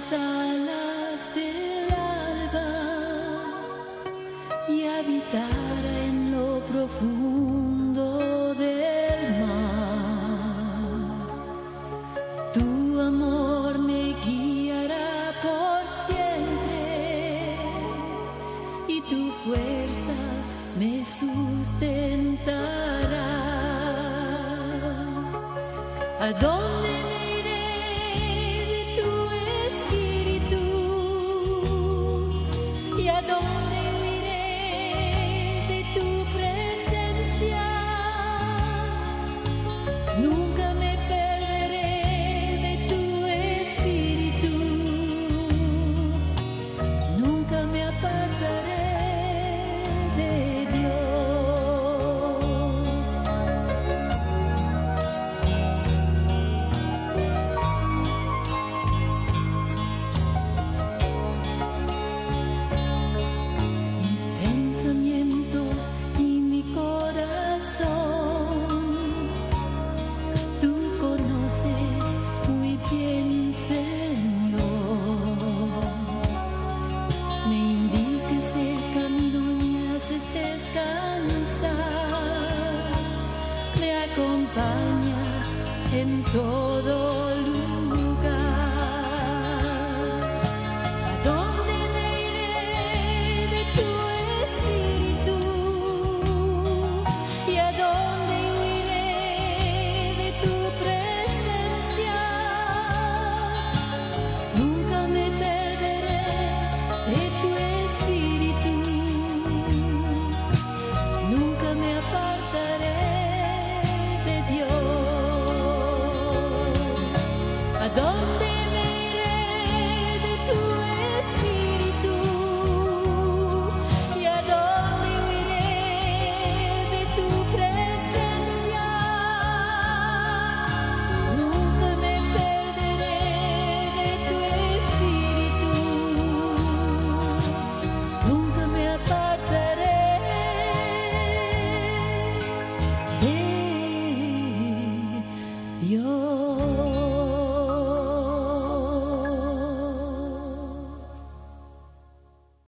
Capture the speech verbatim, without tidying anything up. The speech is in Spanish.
las alas del alba y habitara en lo profundo del mar. Tu amor me guiará por siempre y tu fuerza me sustentará. ¿A dónde me iré de tu espíritu? ¿Y a dónde iré de tu presencia? Nunca me perderé de tu espíritu, nunca me apartaré de Dios. Mis pensamientos y mi corazón, tú conoces muy bien, Señor. Me indicas el camino y me haces descansar, me acompañas en todo